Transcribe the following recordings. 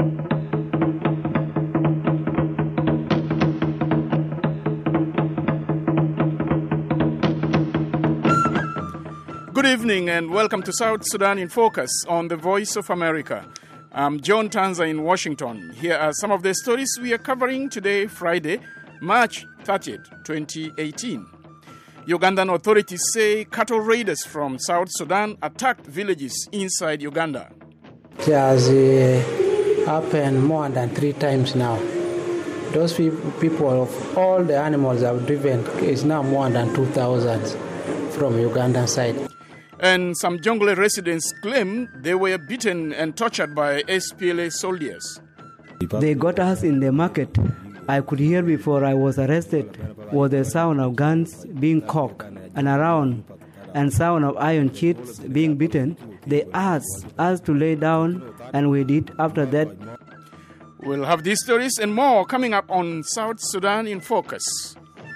Good evening and welcome to South Sudan in Focus on the Voice of America. I'm John Tanza in Washington. Here are some of the stories we are covering today, Friday, March 30th, 2018. Ugandan authorities say cattle raiders from South Sudan attacked villages inside Uganda. It has happened more than 3 times now. Those people of all the animals have driven is now more than 2,000 from Ugandan side. And some Jonglei residents claim they were beaten and tortured by SPLA soldiers. They got us in the market. I could hear before I was arrested was the sound of guns being cocked and around and sound of iron sheets being beaten. They asked us to lay down and we did. After that, we'll have these stories and more coming up on South Sudan in Focus.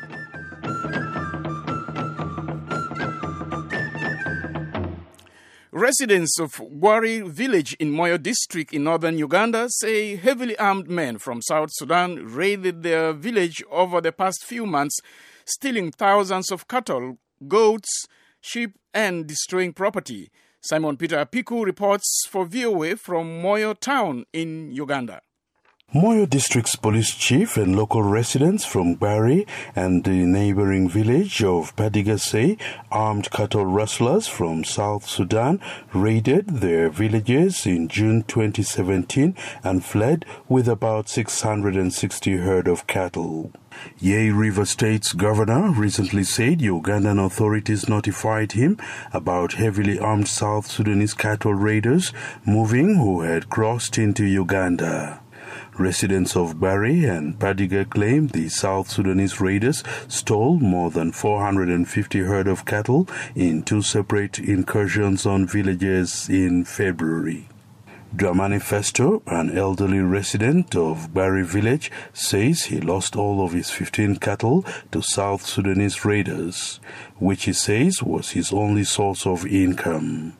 Residents of Gwari village in Moyo district in northern Uganda say heavily armed men from South Sudan raided their village over the past few months, stealing thousands of cattle, goats, sheep, and destroying property. Simon Peter Apiku reports for VOA from Moyo town in Uganda. Moyo District's police chief and local residents from Gwari and the neighboring village of Padiga say armed cattle rustlers from South Sudan raided their villages in June 2017 and fled with about 660 herd of cattle. Yei River State's governor recently said Ugandan authorities notified him about heavily armed South Sudanese cattle raiders moving who had crossed into Uganda. Residents of Gwari and Padiga claim the South Sudanese raiders stole more than 450 herd of cattle in 2 separate incursions on villages in February. Dramani Festo, an elderly resident of Gwari village, says he lost all of his 15 cattle to South Sudanese raiders, which he says was his only source of income.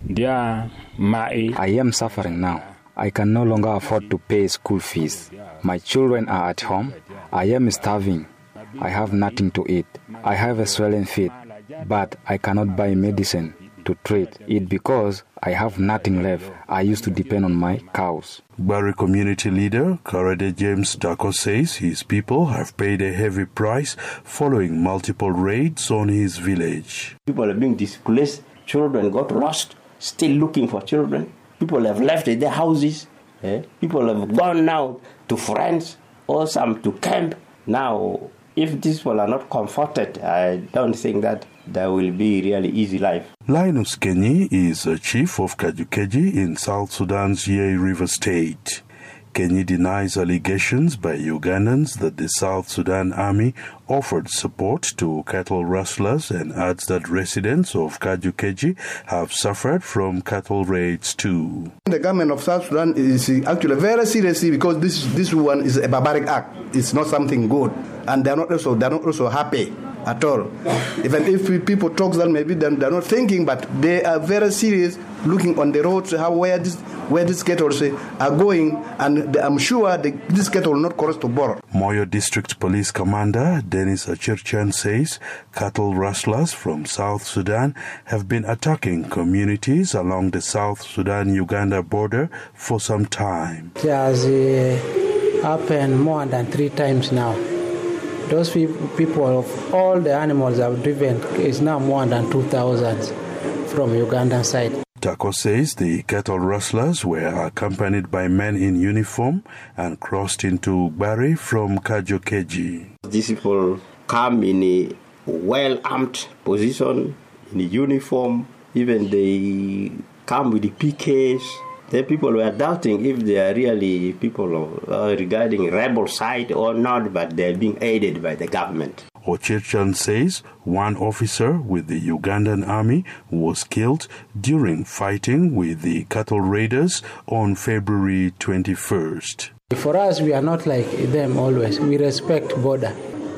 I am suffering now. I can no longer afford to pay school fees. My children are at home. I am starving. I have nothing to eat. I have a swollen feet, but I cannot buy medicine to treat it because I have nothing left. I used to depend on my cows. Gwari community leader Karade James Dako says his people have paid a heavy price following multiple raids on his village. People are being displaced. Children got lost, still looking for children. People have left their houses. People have gone now to friends or some to camp. Now, if these people are not comforted, I don't think that there will be really easy life. Linus Kenyi is a chief of Kajukeji in South Sudan's Yei River State. Kenyi denies allegations by Ugandans that the South Sudan Army offered support to cattle rustlers and adds that residents of Kajukeji have suffered from cattle raids too. The government of South Sudan is actually very seriously because this one is a barbaric act. It's not something good, and they're not also happy at all. Even if people talk that maybe they're not thinking, but they are very serious, looking on the roads where these cattle are going, and I'm sure this cattle will not cross the border. Moyo District Police Commander Dennis Achirchan says cattle rustlers from South Sudan have been attacking communities along the South Sudan-Uganda border for some time. It has happened more than 3 times now. Those people of all the animals have driven is now more than 2,000 from Ugandan side. Tako says the cattle rustlers were accompanied by men in uniform and crossed into Gwari from Kajukeji. These people come in a well-armed position, in a uniform, even they come with the PKs. The people were doubting if they are really people regarding rebel side or not, but they are being aided by the government. Ochirchan says one officer with the Ugandan army was killed during fighting with the cattle raiders on February 21st. For us, we are not like them always. We respect border.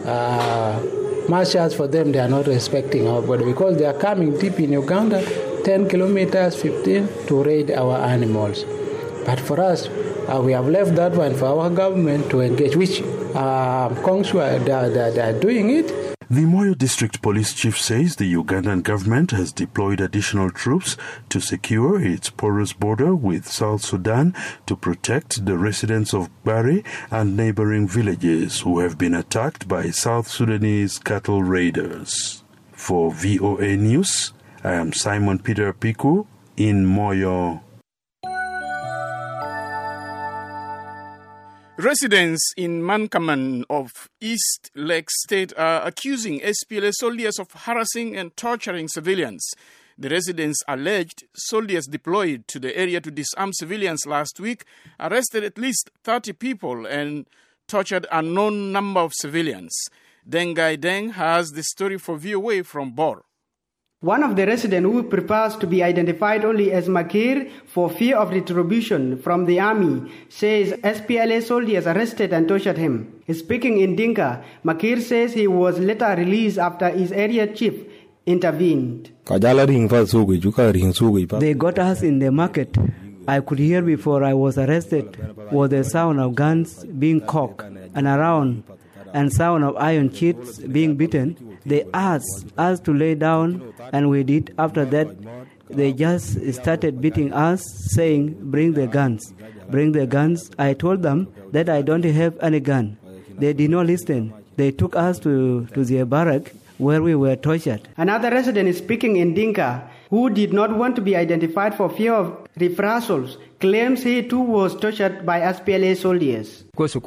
Much as for them, they are not respecting our border because they are coming deep in Uganda, 10 kilometers, 15, to raid our animals. But for us, We have left that one for our government to engage, which Kongswa, they are doing it. The Moyo District Police Chief says the Ugandan government has deployed additional troops to secure its porous border with South Sudan to protect the residents of Bari and neighboring villages who have been attacked by South Sudanese cattle raiders. For VOA News, I am Simon Peter Piku in Moyo. Residents in Mankaman of East Lake State are accusing SPLA soldiers of harassing and torturing civilians. The residents alleged soldiers deployed to the area to disarm civilians last week arrested at least 30 people and tortured an unknown number of civilians. Dengai Deng has the story for VOA from Bor. One of the residents who prefers to be identified only as Makir for fear of retribution from the army says SPLA soldiers arrested and tortured him. Speaking in Dinka, Makir says he was later released after his area chief intervened. They got us in the market. I could hear before I was arrested was the sound of guns being cocked and around and sound of iron sheets being beaten. They asked us to lay down, and we did. After that, they just started beating us, saying, "Bring the guns, bring the guns." I told them that I don't have any gun. They did not listen. They took us to their barrack where we were tortured. Another resident is speaking in Dinka, who did not want to be identified for fear of reprisals, claims he too was tortured by SPLA soldiers.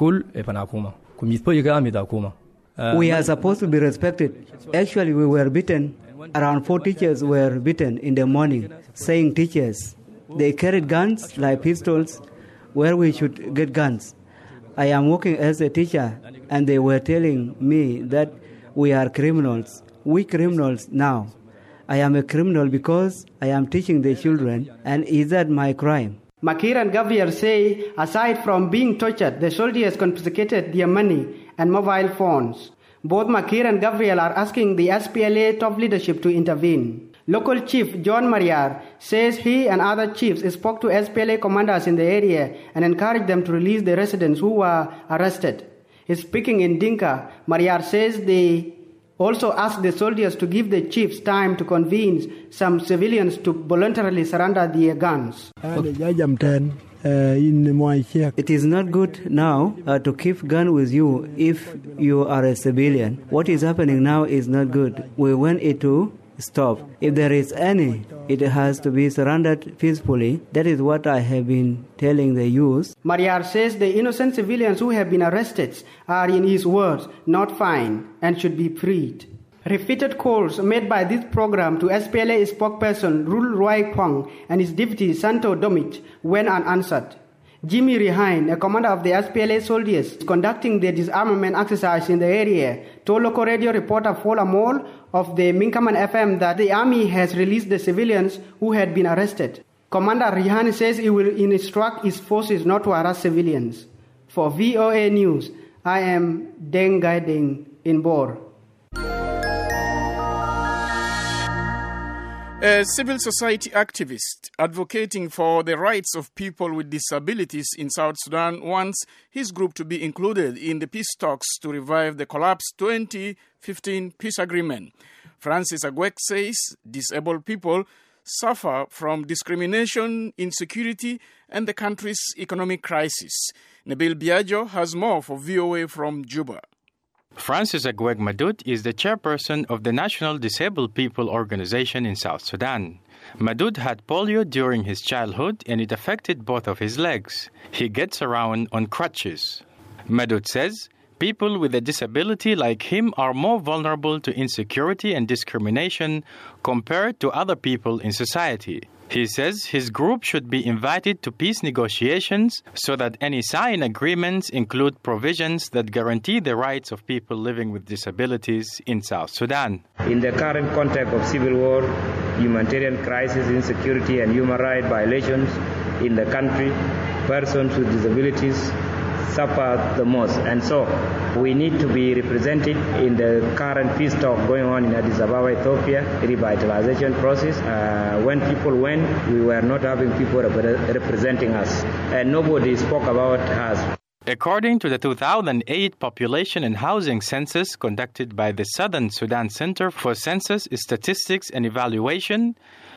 We are supposed to be respected. Actually, we were beaten. Around 4 teachers were beaten in the morning, saying teachers. They carried guns like pistols where we should get guns. I am working as a teacher, and they were telling me that we are criminals. We criminals now. I am a criminal because I am teaching the children, and is that my crime? Makir and Gabriel say, aside from being tortured, the soldiers confiscated their money and mobile phones. Both Makir and Gabriel are asking the SPLA top leadership to intervene. Local Chief John Mariar says he and other chiefs spoke to SPLA commanders in the area and encouraged them to release the residents who were arrested. Speaking in Dinka, Mariar says they also asked the soldiers to give the chiefs time to convince some civilians to voluntarily surrender their guns. It is not good now to keep gun with you if you are a civilian. What is happening now is not good. We want it to stop. If there is any, it has to be surrendered peacefully. That is what I have been telling the youth. Mariar says the innocent civilians who have been arrested are, in his words, not fine and should be freed. Repeated calls made by this program to SPLA spokesperson Rul Roy Kwang and his deputy Santo Domich went unanswered. Jimmy Rehine, a commander of the SPLA soldiers conducting the disarmament exercise in the area, told local radio reporter Fola Mall of the Minkaman FM that the army has released the civilians who had been arrested. Commander Rehine says he will instruct his forces not to harass civilians. For VOA News, I am Deng Gaideng in Bor. A civil society activist advocating for the rights of people with disabilities in South Sudan wants his group to be included in the peace talks to revive the collapsed 2015 peace agreement. Francis Agwek says disabled people suffer from discrimination, insecurity, and the country's economic crisis. Nabil Biagio has more for VOA from Juba. Francis Agwek Madut is the chairperson of the National Disabled People Organization in South Sudan. Madut had polio during his childhood and it affected both of his legs. He gets around on crutches. Madut says people with a disability like him are more vulnerable to insecurity and discrimination compared to other people in society. He says his group should be invited to peace negotiations so that any signed agreements include provisions that guarantee the rights of people living with disabilities in South Sudan. In the current context of civil war, humanitarian crisis, insecurity and human rights violations in the country, persons with disabilities suffer the most. And so we need to be represented in the current peace talk going on in Addis Ababa, Ethiopia, revitalization process. When people went, we were not having people representing us, and nobody spoke about us. According to the 2008 Population and Housing Census conducted by the Southern Sudan Center for Census Statistics and Evaluation,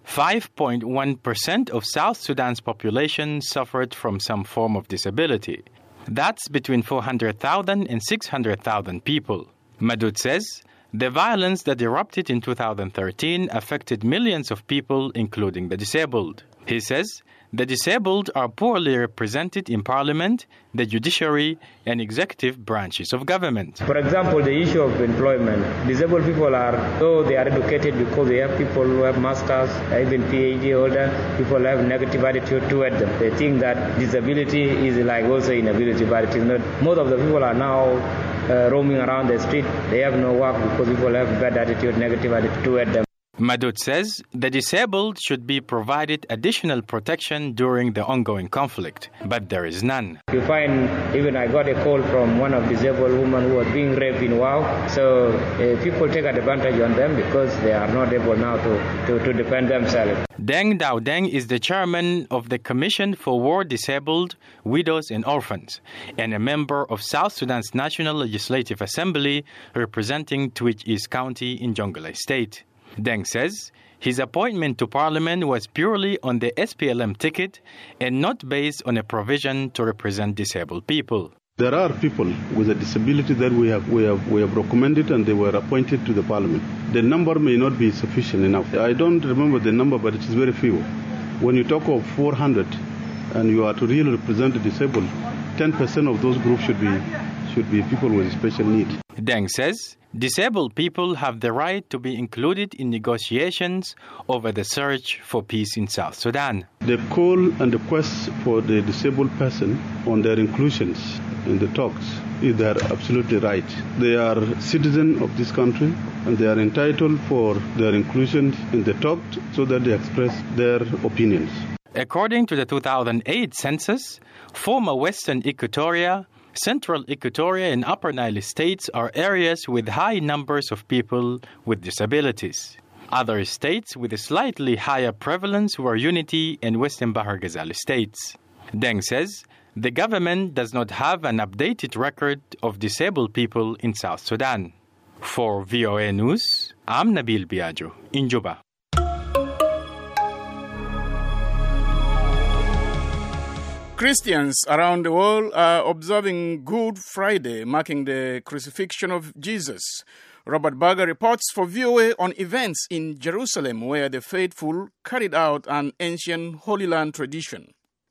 5.1% of South Sudan's population suffered from some form of disability. That's between 400,000 and 600,000 people. Madud says the violence that erupted in 2013 affected millions of people, including the disabled. He says the disabled are poorly represented in parliament, the judiciary, and executive branches of government. For example, the issue of employment. Disabled people though they are educated because they have people who have masters, even PhD holder, people have negative attitude toward them. They think that disability is like also inability, but it is not. Most of the people are now roaming around the street. They have no work because people have bad attitude, negative attitude toward them. Madud says the disabled should be provided additional protection during the ongoing conflict, but there is none. You find, even I got a call from one of disabled women who was being raped in Wau, so people take advantage on them because they are not able now to defend themselves. Deng Dao Deng is the chairman of the Commission for War Disabled, Widows and Orphans, and a member of South Sudan's National Legislative Assembly representing Twitch East County in Jonglei State. Deng says his appointment to parliament was purely on the SPLM ticket and not based on a provision to represent disabled people. There are people with a disability that we have recommended and they were appointed to the parliament. The number may not be sufficient enough. I don't remember the number, but it is very few. When you talk of 400 and you are to really represent the disabled, 10% of those groups should be people with special need. Deng says disabled people have the right to be included in negotiations over the search for peace in South Sudan. The call and the quest for the disabled person on their inclusions in the talks is they are absolutely right. They are citizens of this country and they are entitled for their inclusion in the talks so that they express their opinions. According to the 2008 census, former Western Equatoria, Central Equatoria and Upper Nile states are areas with high numbers of people with disabilities. Other states with a slightly higher prevalence were Unity and Western Bahar Ghazal states. Deng says the government does not have an updated record of disabled people in South Sudan. For VOA News, I'm Nabil Biagio in Juba. Christians around the world are observing Good Friday, marking the crucifixion of Jesus. Robert Berger reports for VOA on events in Jerusalem where the faithful carried out an ancient Holy Land tradition.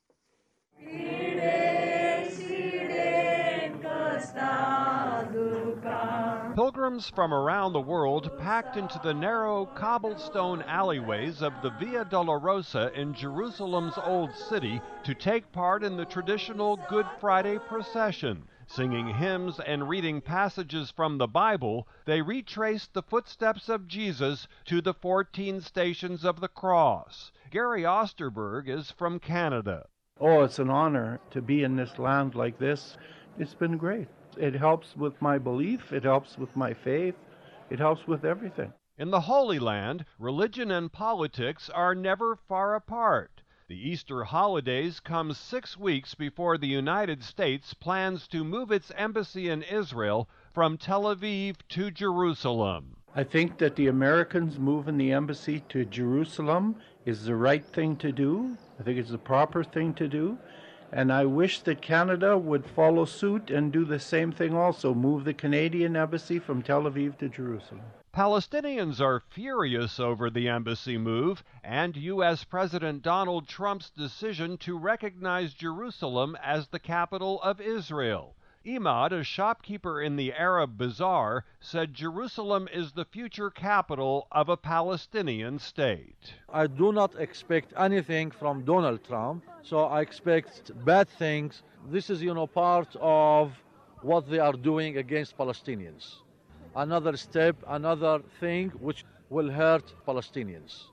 Pilgrims from around the world packed into the narrow cobblestone alleyways of the Via Dolorosa in Jerusalem's Old City to take part in the traditional Good Friday procession. Singing hymns and reading passages from the Bible, they retraced the footsteps of Jesus to the 14 stations of the cross. Gary Osterberg is from Canada. Oh, it's an honor to be in this land like this. It's been great. It helps with my belief, it helps with my faith, it helps with everything. In the Holy Land, religion and politics are never far apart. The Easter holidays come 6 weeks before the United States plans to move its embassy in Israel from Tel Aviv to Jerusalem. I think that the Americans moving the embassy to Jerusalem is the right thing to do. I think it's the proper thing to do. And I wish that Canada would follow suit and do the same thing also, move the Canadian embassy from Tel Aviv to Jerusalem. Palestinians are furious over the embassy move and U.S. President Donald Trump's decision to recognize Jerusalem as the capital of Israel. Imad, a shopkeeper in the Arab Bazaar, said Jerusalem is the future capital of a Palestinian state. I do not expect anything from Donald Trump, so I expect bad things. This is, part of what they are doing against Palestinians. Another step, another thing which will hurt Palestinians.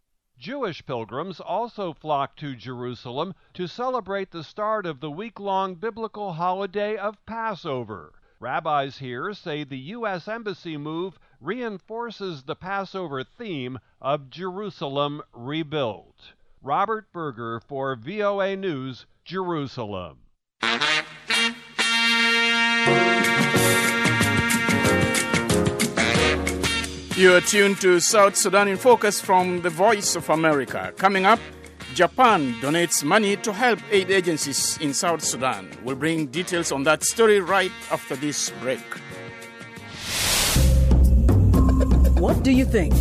Jewish pilgrims also flock to Jerusalem to celebrate the start of the week-long biblical holiday of Passover. Rabbis here say the U.S. Embassy move reinforces the Passover theme of Jerusalem rebuilt. Robert Berger for VOA News, Jerusalem. You are tuned to South Sudan in Focus from the Voice of America. Coming up, Japan donates money to help aid agencies in South Sudan. We'll bring details on that story right after this break. What do you think?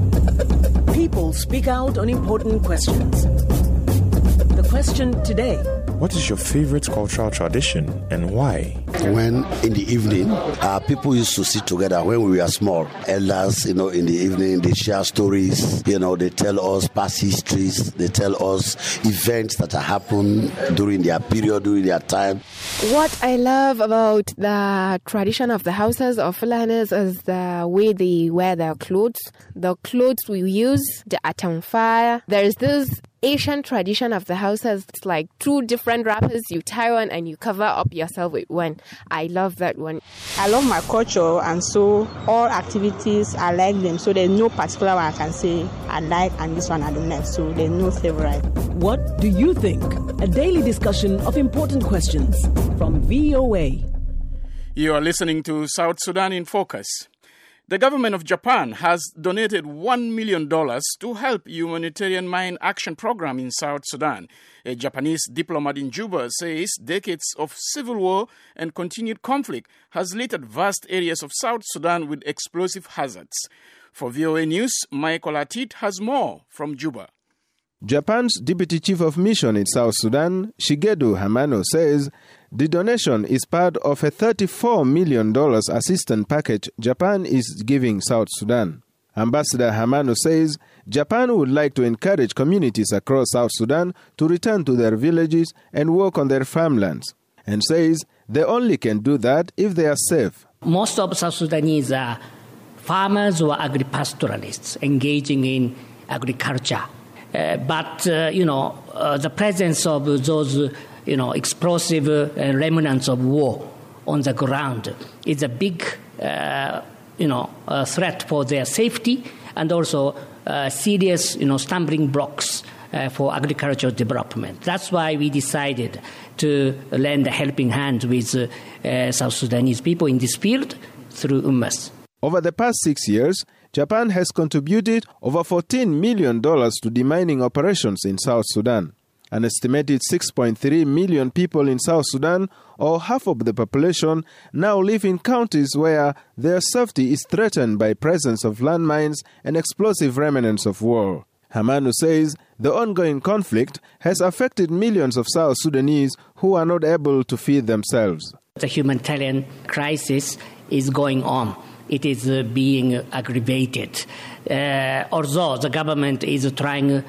People speak out on important questions. The question today: what is your favorite cultural tradition and why? When in the evening, people used to sit together when we were small. Elders, in the evening, they share stories. They tell us past histories. They tell us events that happened during their period, during their time. What I love about the tradition of the houses of Fulanis is the way they wear their clothes. The clothes we use, the atamfaya. There's this Asian tradition of the houses. It's like two different wrappers. You tie one and you cover up yourself with one. I love that one. I love my culture, and so all activities, I like them. So there's no particular one I can say I like and this one I don't like. So there's no favorite. What do you think? A daily discussion of important questions from VOA. You are listening to South Sudan in Focus. The government of Japan has donated $1 million to help humanitarian mine action program in South Sudan. A Japanese diplomat in Juba says decades of civil war and continued conflict has littered vast areas of South Sudan with explosive hazards. For VOA News, Michael Atit has more from Juba. Japan's Deputy Chief of Mission in South Sudan, Shigeru Hamano, says the donation is part of a $34 million assistance package Japan is giving South Sudan. Ambassador Hamano says Japan would like to encourage communities across South Sudan to return to their villages and work on their farmlands, and says they only can do that if they are safe. Most of South Sudanese are farmers or agri-pastoralists engaging in agriculture. But the presence of those, explosive remnants of war on the ground is a big, threat for their safety and also serious, stumbling blocks for agricultural development. That's why we decided to lend a helping hand with South Sudanese people in this field through UNMAS. Over the past 6 years, Japan has contributed over $14 million to demining operations in South Sudan. An estimated 6.3 million people in South Sudan, or half of the population, now live in counties where their safety is threatened by presence of landmines and explosive remnants of war. Hamano says the ongoing conflict has affected millions of South Sudanese who are not able to feed themselves. The humanitarian crisis is going on. It is being aggravated. Although the government is trying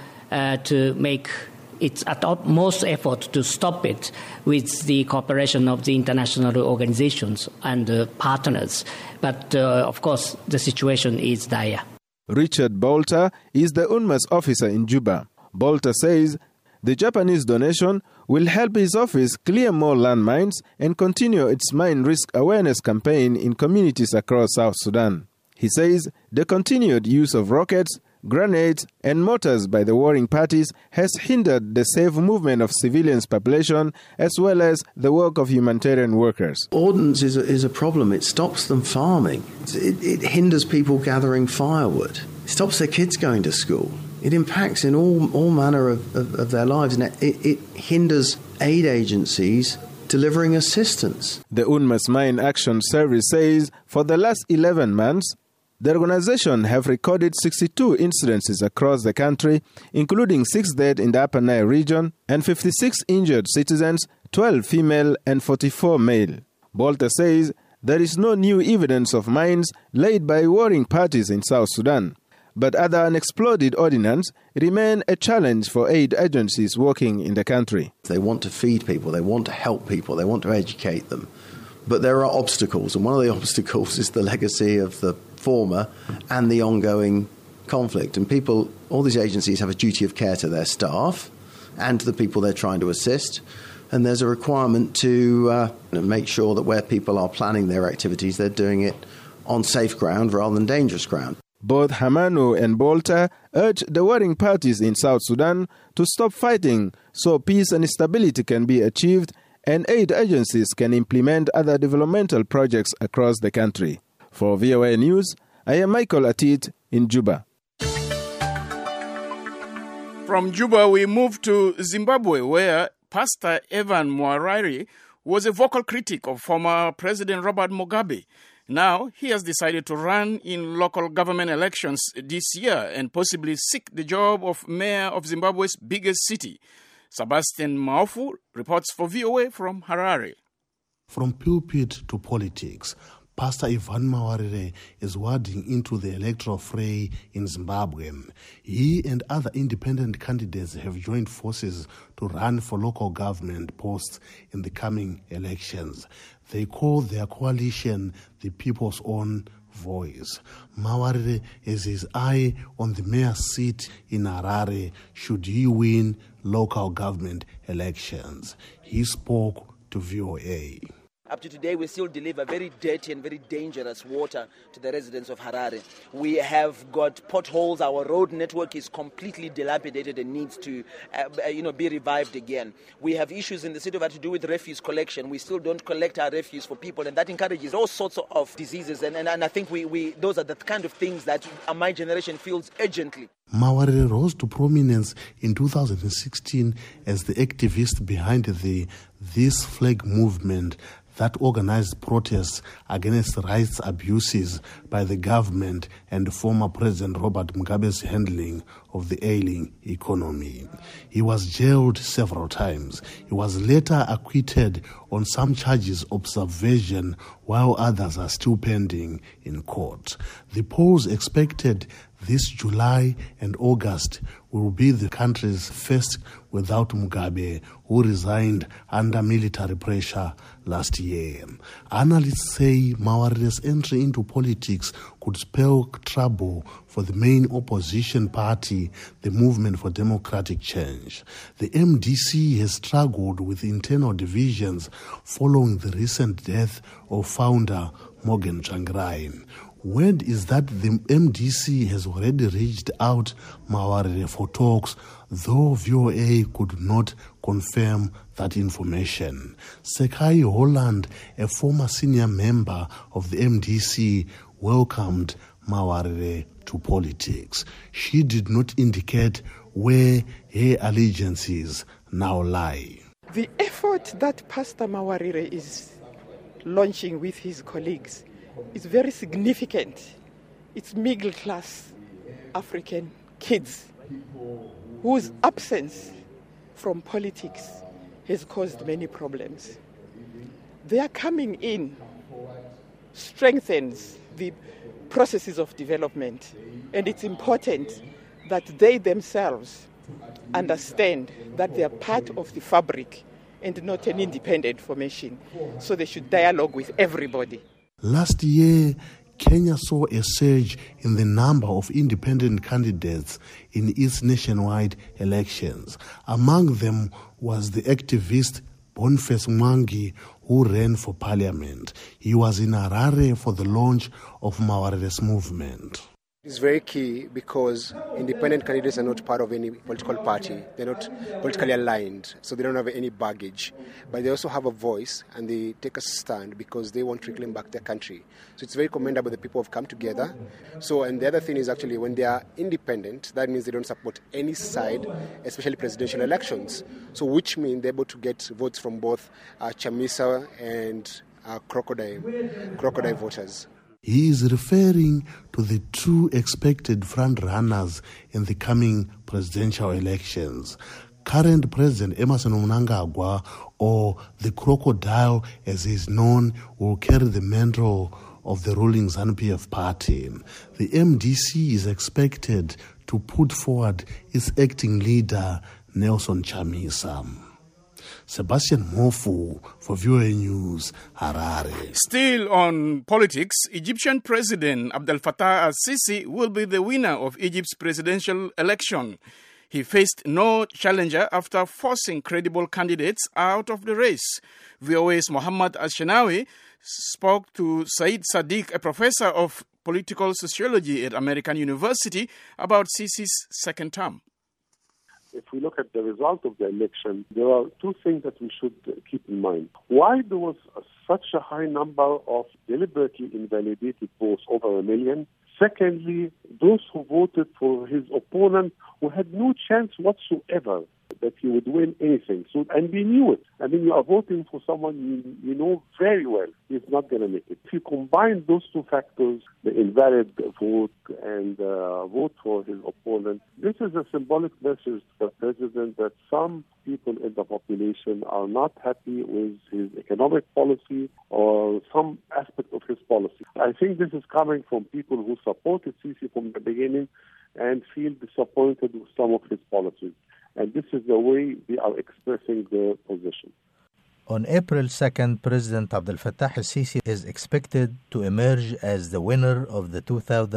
to make its utmost effort to stop it with the cooperation of the international organizations and partners. But, of course, the situation is dire. Richard Bolter is the UNMAS officer in Juba. Bolter says the Japanese donation will help his office clear more landmines and continue its mine risk awareness campaign in communities across South Sudan. He says the continued use of rockets, grenades, and mortars by the warring parties has hindered the safe movement of civilians' population as well as the work of humanitarian workers. Ordnance is a problem. It stops them farming. It hinders people gathering firewood. It stops their kids going to school. It impacts in all manner of their lives, and it hinders aid agencies delivering assistance. The UNMAS Mine Action Service says for the last 11 months, the organization have recorded 62 incidences across the country, including 6 dead in the Upper Nile region and 56 injured citizens, 12 female and 44 male. Bolter says there is no new evidence of mines laid by warring parties in South Sudan, but other unexploded ordnance remain a challenge for aid agencies working in the country. They want to feed people, they want to help people, they want to educate them. But there are obstacles, and one of the obstacles is the legacy of the former and the ongoing conflict, and all these agencies have a duty of care to their staff and to the people they're trying to assist. And there's a requirement to make sure that where people are planning their activities, they're doing it on safe ground rather than dangerous ground. Both Hamano and Bolta urged the warring parties in South Sudan to stop fighting so peace and stability can be achieved and aid agencies can implement other developmental projects across the country. For VOA News, I am Michael Atit in Juba. From Juba, we move to Zimbabwe, where Pastor Evan Mwariri was a vocal critic of former President Robert Mugabe. Now, he has decided to run in local government elections this year and possibly seek the job of mayor of Zimbabwe's biggest city. Sebastian Maofu reports for VOA from Harare. From pulpit to politics, Pastor Evan Mwariri is wading into the electoral fray in Zimbabwe. He and other independent candidates have joined forces to run for local government posts in the coming elections. They call their coalition the People's Own Voice. Mwariri has his eye on the mayor's seat in Harare should he win local government elections. He spoke to VOA. Up to today, we still deliver very dirty and very dangerous water to the residents of Harare. We have got potholes. Our road network is completely dilapidated and needs to be revived again. We have issues in the city to do with refuse collection. We still don't collect our refuse for people, and that encourages all sorts of diseases. And I think those are the kind of things that my generation feels urgently. Mwariri rose to prominence in 2016 as the activist behind the This Flag movement that organized protests against rights abuses by the government and former President Robert Mugabe's handling of the ailing economy. He was jailed several times. He was later acquitted on some charges of subversion, while others are still pending in court. The polls expected this July and August will be the country's first without Mugabe, who resigned under military pressure last year. Analysts say Mwariri's entry into politics could spell trouble for the main opposition party, the Movement for Democratic Change. The MDC has struggled with internal divisions following the recent death of founder Morgan Tsvangirai. Word is that the MDC has already reached out Mwariri for talks, though VOA could not confirm that information. Sekai Holland, a former senior member of the MDC, welcomed Mwariri to politics. She did not indicate where her allegiances now lie. The effort that Pastor Mwariri is launching with his colleagues is very significant. It's middle-class African kids whose absence from politics has caused many problems. Their coming in strengthens the processes of development, and it's important that they themselves understand that they are part of the fabric and not an independent formation, so they should dialogue with everybody. Last year, Kenya saw a surge in the number of independent candidates in its nationwide elections. Among them was the activist Boniface Mwangi, who ran for parliament. He was in Harare for the launch of Mwariri's movement. It's very key because independent candidates are not part of any political party. They're not politically aligned, so they don't have any baggage. But they also have a voice, and they take a stand because they want to reclaim back their country. So it's very commendable that people have come together. So, and the other thing is actually when they are independent, that means they don't support any side, especially presidential elections. So which means they're able to get votes from both Chamisa and crocodile voters. He is referring to the two expected front-runners in the coming presidential elections. Current President Emmerson Mnangagwa, or the crocodile as he is known, will carry the mantle of the ruling ZANU-PF party. The MDC is expected to put forward its acting leader, Nelson Chamisa. Sebastian Mofu for VOA News, Harare. Still on politics, Egyptian President Abdel Fattah al-Sisi will be the winner of Egypt's presidential election. He faced no challenger after forcing credible candidates out of the race. VOA's Mohammed Al-Shenawi spoke to Said Sadiq, a professor of political sociology at American University, about Sisi's second term. If we look at the result of the election, there are two things that we should keep in mind. Why there was such a high number of deliberately invalidated votes, over 1 million? Secondly, those who voted for his opponent who had no chance whatsoever that he would win anything. And we knew it. I mean, you are voting for someone you know very well he's not going to make it. If you combine those two factors, the invalid vote and vote for his opponent, this is a symbolic message to the president that some people in the population are not happy with his economic policy or some aspect of his policy. I think this is coming from people who supported Sisi from the beginning and feel disappointed with some of his policies. And this is the way they are expressing their position. On April 2nd, President Abdel Fattah al-Sisi is expected to emerge as the winner of the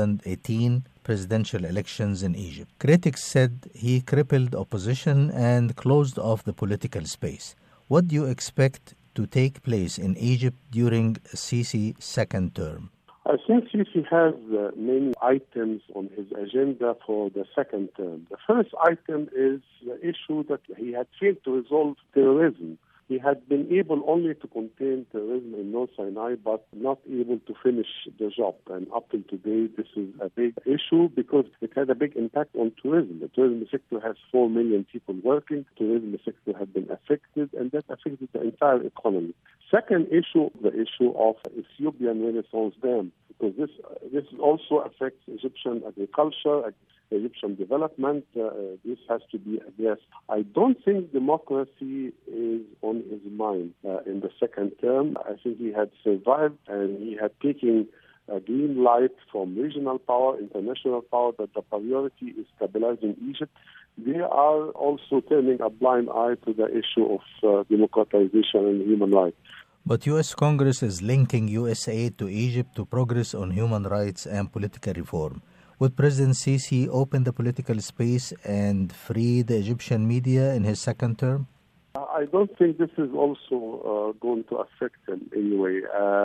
2018 presidential elections in Egypt. Critics said he crippled opposition and closed off the political space. What do you expect to take place in Egypt during Sisi's second term? I think Sisi has many items on his agenda for the second term. The first item is the issue that he had failed to resolve terrorism. He had been able only to contain terrorism in North Sinai, but not able to finish the job. And up till today, this is a big issue because it had a big impact on tourism. The tourism sector has 4 million people working. The tourism sector had been affected, and that affected the entire economy. Second issue, the issue of Ethiopian Renaissance Dam, because this also affects Egyptian agriculture, Egyptian development. This has to be addressed. I don't think democracy is on his mind in the second term. I think he had survived and he had taken a green light from regional power, international power, that the priority is stabilizing Egypt. They are also turning a blind eye to the issue of democratization and human rights. But U.S. Congress is linking U.S. aid to Egypt to progress on human rights and political reform. Would President Sisi open the political space and free the Egyptian media in his second term? I don't think this is also going to affect him anyway.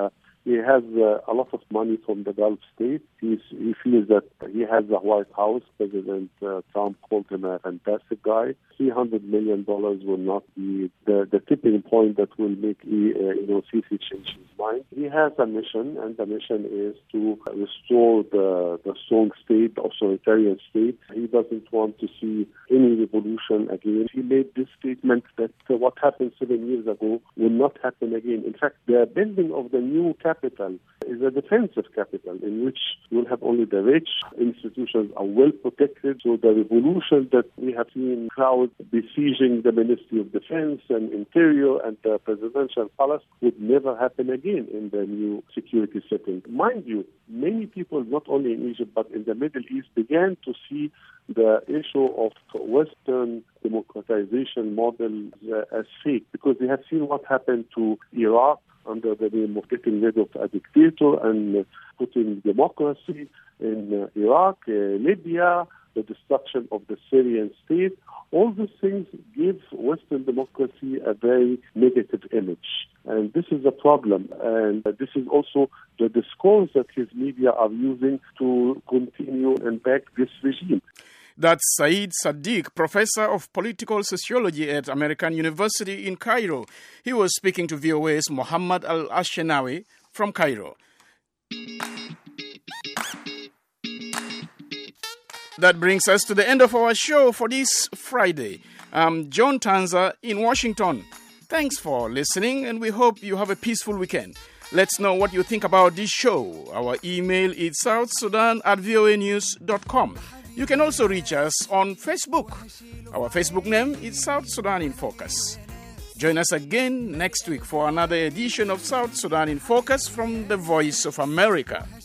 He has a lot of money from the Gulf states. He feels that he has the White House. President Trump called him a fantastic guy. $300 million will not be the tipping point that will make Sisi change his mind. He has a mission, and the mission is to restore the strong state, the authoritarian state. He doesn't want to see any revolution again. He made this statement that what happened 7 years ago will not happen again. In fact, the building of the new capital is a defensive capital in which you'll have only the rich. Institutions are well protected. So the revolution that we have seen, crowds besieging the Ministry of Defense and Interior and the presidential palace, would never happen again in the new security setting. Mind you, many people, not only in Egypt but in the Middle East, began to see the issue of Western democratization model as fake because they have seen what happened to Iraq under the name of getting rid of a dictator and putting democracy in Iraq, Libya, the destruction of the Syrian state. All these things give Western democracy a very negative image. And this is a problem. And this is also the discourse that his media are using to continue and back this regime. That's Said Sadiq, professor of political sociology at American University in Cairo. He was speaking to VOA's Mohammed Al-Shenawi from Cairo. That brings us to the end of our show for this Friday. I'm John Tanza in Washington. Thanks for listening, and we hope you have a peaceful weekend. Let's know what you think about this show. Our email is southsudan@voanews.com. You can also reach us on Facebook. Our Facebook name is South Sudan in Focus. Join us again next week for another edition of South Sudan in Focus from the Voice of America.